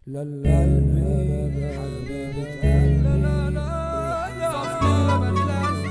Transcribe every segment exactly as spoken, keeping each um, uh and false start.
لا لا قلبي حبيبة قلبي لا لا لا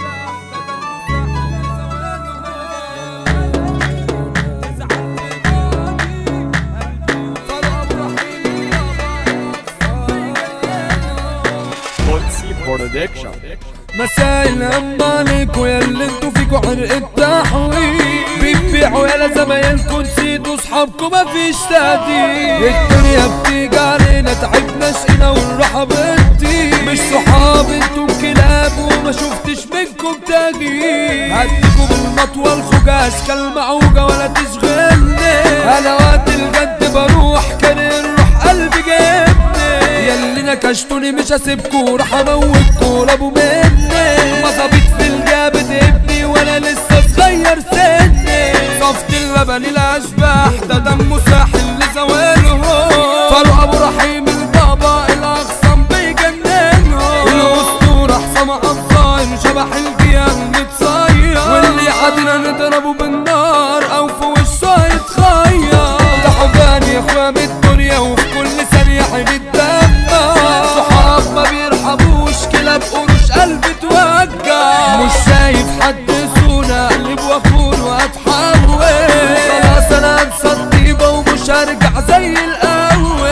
برودكشن. مساء الهم عليكوا ياللي انتوا فيكوا عرق التحويل، بتبيعوا يالا زمايلكوا نسيتوا صحابكوا مفيش تقدير. الدنيا بتيجي علينا تعبنا شقينا والراحة بتطير، مش صحاب انتوا كلاب وما شفتش منكم تغيير. هديكوا بالمطوة الخجاج كالمعوجة ولا تشغلني، انا وقت الجد بروح كان الروح قلبي جابني. ياللي نكشتوني مش هسيبكوا راح اموتكوا رابوا مني، مظابيط في الجابت ابني وانا لسه صغير سني. صفت اللبن الاشباح ده دمه ساحل لزواله، فاروق ابو رحيم البابا الاخصم بيجننه. الاسطوره حسام عبصاير شبح الجيال متصير، واللي عادنا نضربه بالنار او في وشه يتخير. ده حبان يا اخويا من الدنيا وفي كل ثانيه عين الدم، صحاب ما بيرحبوش كلاب قروش قلبي توجع. مش شايف حد سونا اقلب واخون واتحول، خلاص انا انسى الطيبه ومش هرجع زي الاول.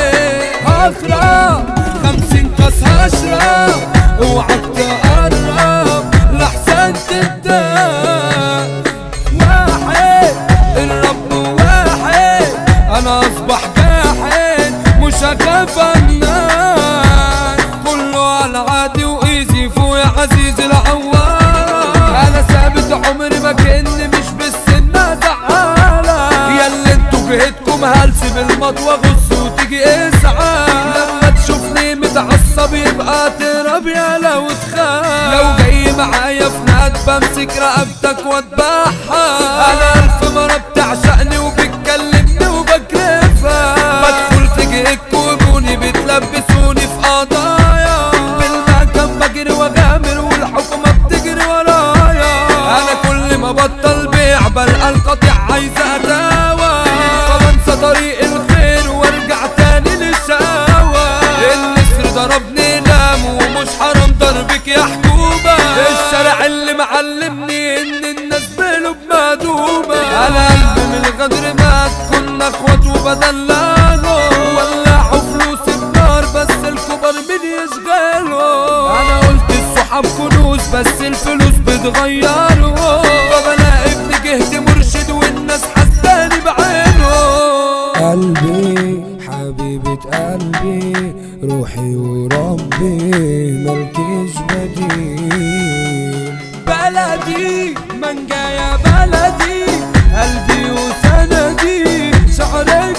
هخرب خمسين كاس هشرب اوعك تقرب لحسن تبدأ. واحد الرب واحد انا اصبح جاحد مش هخاف الناس، كله على عادي وايزي فوق يا عزيز العوار. انا ثابت عمري ما كأني مش بالسنة زعالة، ياللي انتوا جهدكم هلس بالمطوة غص وتيجي اسعى. لما تشوفني متعصب يبقى تهرب يالا وتخاف، لو جاي معايا في ناد بمسك رقبتك واتبعها. انا الف مرة بتعشقني وبتكلمني وبكرفها، بدخل في جهدكم وبوني بتلبسوني في قضايا. بالمكان بجري واغامر والحكومة بتجري ورايا، انا كل ما بطل بيع بلقى القطيع عايزة اتاوى، فبنسى طريق الخير وارجع تاني للشقاوة. النسر ضربني نام ومش حرام ضربك يا حكومة، الشارع اللي معلمني ان الناس بقلوب مهدومة. انا قلبي من الغدر مات كنا اخوات وبدلعه، ولعوا فلوس النار بس الكبر مين يشغله. انا قلت الصحاب كنوز بس الفلوس بتغيره، فبلاقي ابن جهدي مرشد والناس حساني بعينه. قلبي حبيبة قلبي روحي وربي ملكيش بديل. بلدي منجا يا بلدي قلبي وسندي شعرك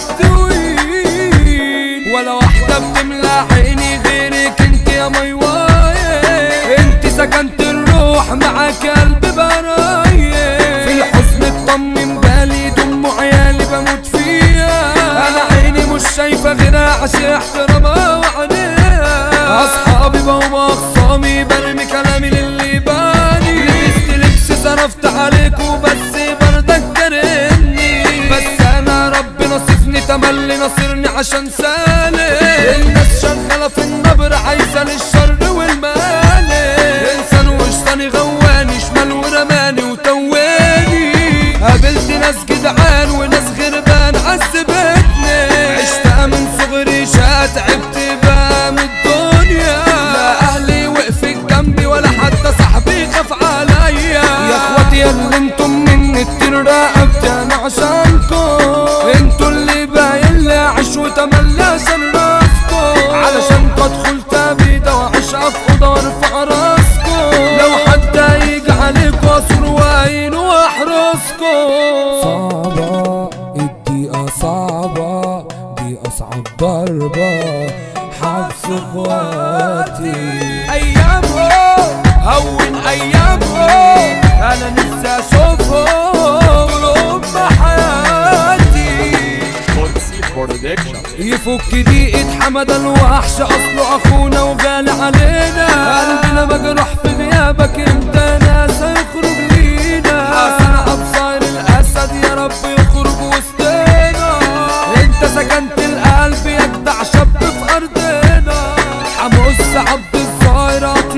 طويل، ولا واحدة بتملى عيني غيرك انت يا ميواي. انت سكنت الروح معاك قلبي براية، في الحزن اطمن بالي دم عيالي بموت فيها. انا عيني مش شايفة غيرها عشان احترامها وعنيها. اصحابي بقوا اخصامي برمي كلامي للي باني، لبست لبس صرفت عليكوا بس بردك كرهني. بس انا ربي نصفني تملي نصرني عشان سالي، الناس شغالة في النبر عايزة للشر والمالي. انسان وشطاني غواني شمال ورماني وتواني، قابلت ناس جدعان وناس غربان عذبتني. عشتها من صغري شقى تعبت بقى من الدنيا، لا اهلي وقفت جنبي ولا حتى صاحبي خاف عليا. يا اخواتي ياللي انتم من التير رقبتي انا عشانكم، انتوا اللي باين لي اعيش وتملى عشان راسكم، علشان ادخل تابيده واعيش في اوضه وارفع راسكم. لو حد هيجي عليكوا اصر وعين واحرسكم. صعبة الدقيقة صعبة دي اصعب ضربة حبس اخواتي. ايامهم هون ايامهم انا نفسي اشوفهم طول حياتي. برودكشن. يفك دقيقة حمد الوحش اصله اخونا وغالي علينا، قلبنا مجروح في غيابك انت ناس هيخرج لينا. حسن ابصار الاسد يا رب يخرج وسطنا، انت سكنت القلب يجدع شاب في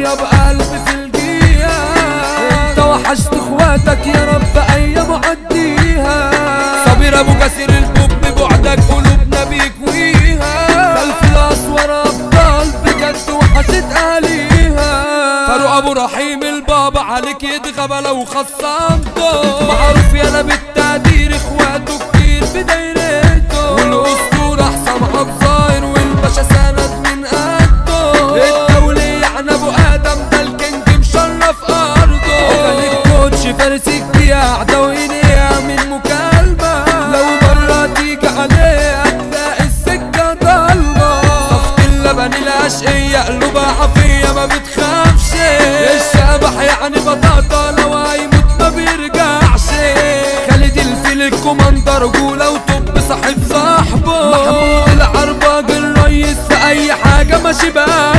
طيب قلبي في الجيها، انت وحشت اخواتك يا رب ايام عديها. صابر ابو كثير البوب ببعدك قلوبنا بيكويها، خلف الاسوار ابطال بجد وحشت اهاليها. فاروق ابو رحيم البابا عليك يتغبى لو خصمته، معروف يالا بالتقدير اخواته كتير في دايرته، والاسطوره حسام عبد الظاهر والباشا سند من قده. الدولي يعني ابو ادم ده الكينج مشرف ارضه، كان الكوتش فارس الجياع دوينيها من مكالمه، لو مره تيجي عليه هتلاقي السكه ضلمه. صفت اللبن الاشقيه قلوبها عافيه ما بتخافش، الشبح يعني بطاطا لو هيموت ما بيرجعش. خالد الفيل الكوماندر رجوله وطب صاحب صاحبه، محمود العرباج الريس في اي حاجه ماشي بقى